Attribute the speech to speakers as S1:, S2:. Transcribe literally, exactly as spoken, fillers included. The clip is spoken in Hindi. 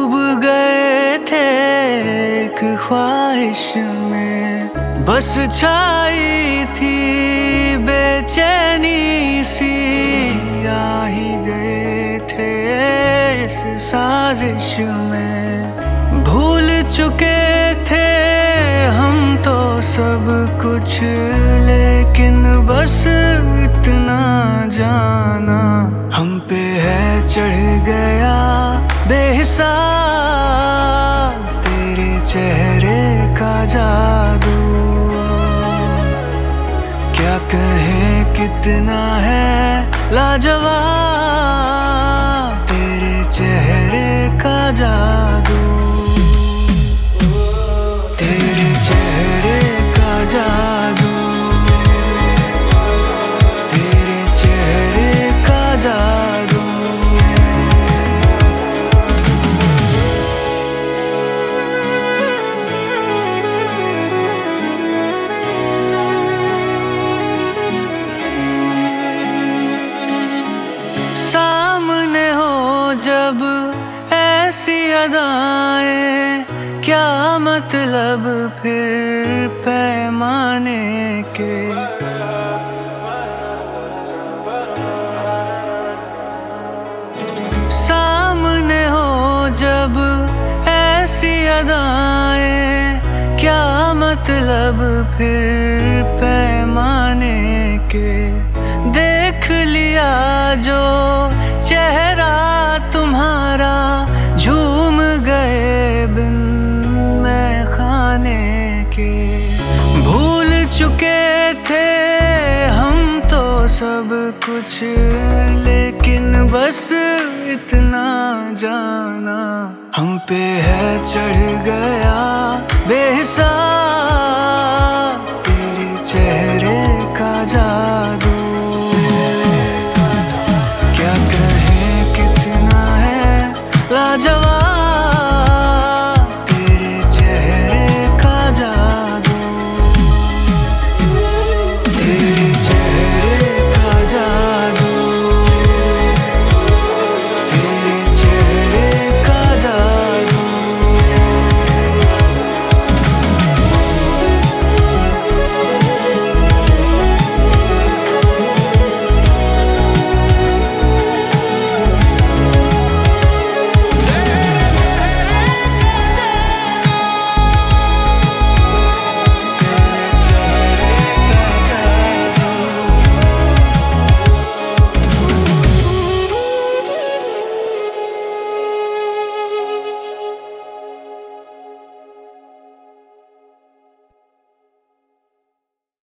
S1: डूब गए थे एक ख्वाहिश में, बस छाई थी बेचैनी सी। आ ही गए थे इस साजिश में, भूल चुके थे हम तो सब कुछ, लेकिन बस इतना जाना हम पे है चढ़ गया बेहिसाब तेरे चेहरे का जादू। क्या कहें कितना है लाजवाब तेरे चेहरे का जादू, तेरे चेहरे का जादू, तेरे चेहरे का जादू। सामने हो जब ऐसी अदाएं, क्या मतलब फिर पैमाने के। सामने हो जब ऐसी अदाएं, क्या मतलब फिर पैमाने के। देख लिया जो चेहरा तुम्हारा, झूम गए बिन मैं खाने के। भूल चुके थे हम तो सब कुछ, लेकिन बस इतना जाना हम पे है चढ़ गया बेहिसाब